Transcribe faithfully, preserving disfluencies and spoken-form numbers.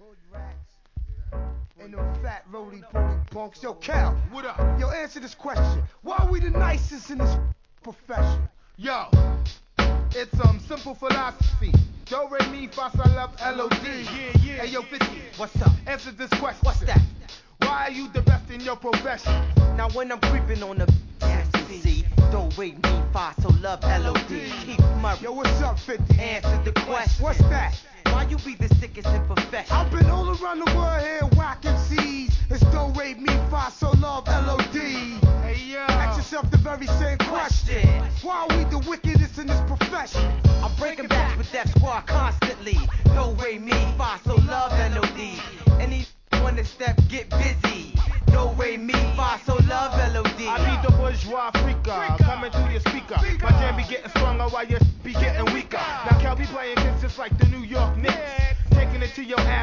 hood rats, and them fat roly-poly punks. Yo, Cal, What up? yo, answer this question. Why are we the nicest in this profession? Yo, it's um simple philosophy. Do re mi fa sol la L O D. Yeah, yeah. Hey yo, fifty. What's up? Answer this question. What's that? Why are you the best in your profession? Now when I'm creeping on the yes, you see, do re mi fa sol love L O D. Keep Murray. Yo, what's up, fifty? Answer the question. What's that? Why you be the sickest in profession? I've been all around the world here whacking C's. It's do re mi fa sol love L O D. Hey yo. Ask yourself the very same question. Why are we the wickedest in this profession? I'm breaking backs with Def Squad constantly. Do re mi fa sol love L O D. Any wanna step, get busy. Do re mi fa sol love L O D. I be the bourgeois freaker, coming through your speaker. My jam be getting stronger while you be getting weaker. Now Cal be playing kids just like the New York Knicks, taking it to your ass.